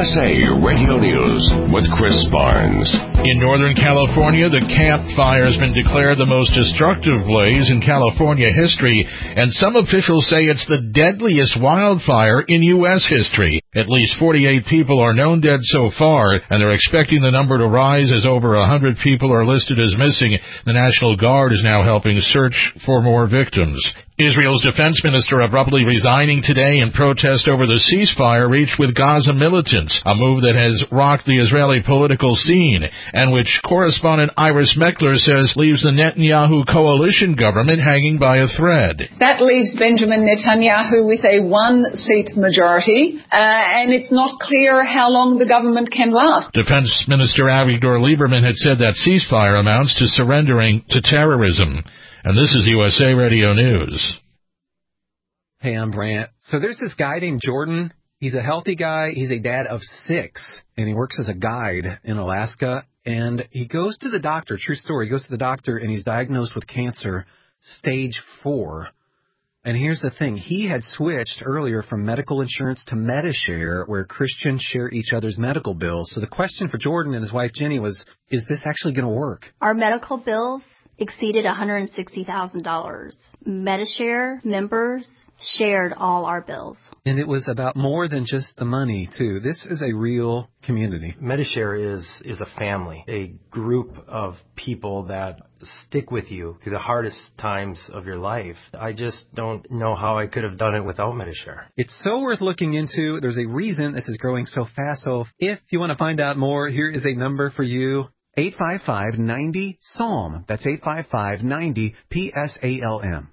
USA Radio News with Chris Barnes. In Northern California, the Camp Fire has been declared the most destructive blaze in California history, and some officials say it's the deadliest wildfire in U.S. history. At least 48 people are known dead so far, and they're expecting the number to rise as over 100 people are listed as missing. The National Guard is now helping search for more victims. Israel's defense minister abruptly resigning today in protest over the ceasefire reached with Gaza militants, a move that has rocked the Israeli political scene, and which correspondent Iris Meckler says leaves the Netanyahu coalition government hanging by a thread. That leaves Benjamin Netanyahu with a one-seat majority, and it's not clear how long the government can last. Defense Minister Avigdor Lieberman had said that ceasefire amounts to surrendering to terrorism. And this is USA Radio News. Hey, I'm Brant. So there's this guy named Jordan. He's a healthy guy. He's a dad of 6, and he works as a guide in Alaska. And he goes to the doctor, true story, he goes to the doctor, and he's diagnosed with cancer, stage 4. And here's the thing. He had switched earlier from medical insurance to Medi-Share, where Christians share each other's medical bills. So the question for Jordan and his wife Jenny was, is this actually going to work? Our medical bills exceeded $160,000. Medi-Share members shared all our bills. And it was about more than just the money, too. This is a real community. Medi-Share is a family, a group of people that stick with you through the hardest times of your life. I just don't know how I could have done it without Medi-Share. It's so worth looking into. There's a reason this is growing so fast. So if you want to find out more, here is a number for you. 855-90-PSALM. That's 855-90-PSALM.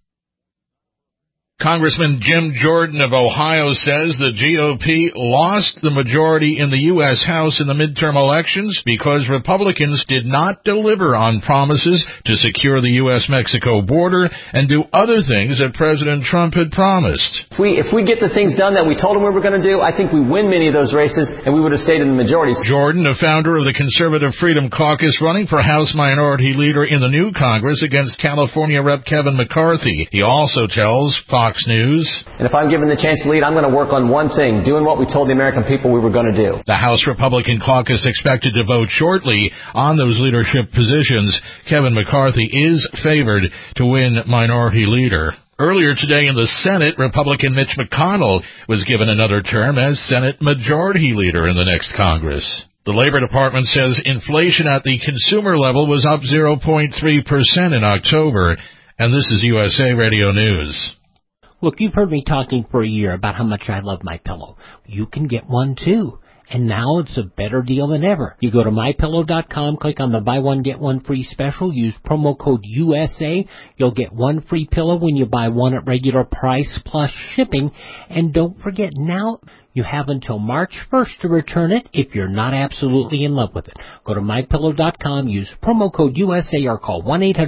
Congressman Jim Jordan of Ohio says the GOP lost the majority in the U.S. House in the midterm elections because Republicans did not deliver on promises to secure the U.S.-Mexico border and do other things that President Trump had promised. If we get the things done that we told them we were going to do, I think we win many of those races and we would have stayed in the majority. Jordan, a founder of the Conservative Freedom Caucus, running for House Minority Leader in the new Congress against California Rep. Kevin McCarthy. He also tells Fox News, and if I'm given the chance to lead, I'm going to work on one thing, doing what we told the American people we were going to do. The House Republican caucus expected to vote shortly on those leadership positions. Kevin McCarthy is favored to win Minority Leader. Earlier today in the Senate, Republican Mitch McConnell was given another term as Senate Majority Leader in the next Congress. The Labor Department says inflation at the consumer level was up 0.3% in October, and this is USA Radio News. Look, you've heard me talking for a year about how much I love MyPillow. You can get one too. And now it's a better deal than ever. You go to MyPillow.com, click on the buy one, get one free special, use promo code USA. You'll get one free pillow when you buy one at regular price plus shipping. And don't forget, now you have until March 1st to return it if you're not absolutely in love with it. Go to MyPillow.com, use promo code USA, or call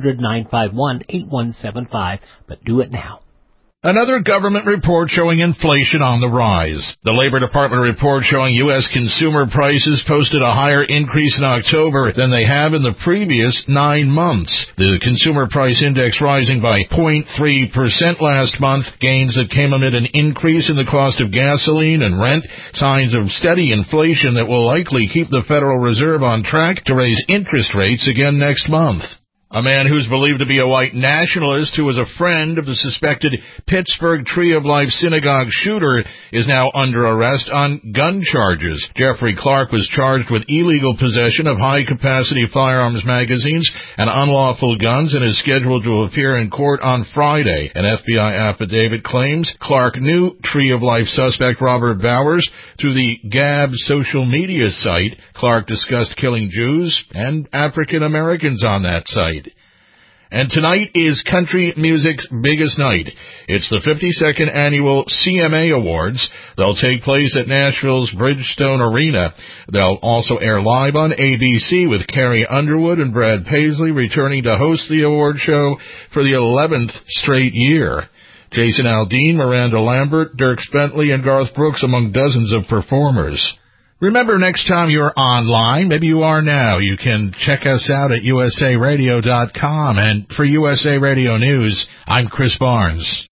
1-800-951-8175. But do it now. Another government report showing inflation on the rise. The Labor Department report showing U.S. consumer prices posted a higher increase in October than they have in the previous 9 months. The consumer price index rising by 0.3% last month, gains that came amid an increase in the cost of gasoline and rent, signs of steady inflation that will likely keep the Federal Reserve on track to raise interest rates again next month. A man who's believed to be a white nationalist who was a friend of the suspected Pittsburgh Tree of Life synagogue shooter is now under arrest on gun charges. Jeffrey Clark was charged with illegal possession of high-capacity firearms magazines and unlawful guns and is scheduled to appear in court on Friday. An FBI affidavit claims Clark knew Tree of Life suspect Robert Bowers through the Gab social media site. Clark discussed killing Jews and African Americans on that site. And tonight is country music's biggest night. It's the 52nd annual CMA Awards. They'll take place at Nashville's Bridgestone Arena. They'll also air live on ABC with Carrie Underwood and Brad Paisley returning to host the award show for the 11th straight year. Jason Aldean, Miranda Lambert, Dierks Bentley, and Garth Brooks among dozens of performers. Remember, next time you're online, maybe you are now, you can check us out at usaradio.com. And for USA Radio News, I'm Chris Barnes.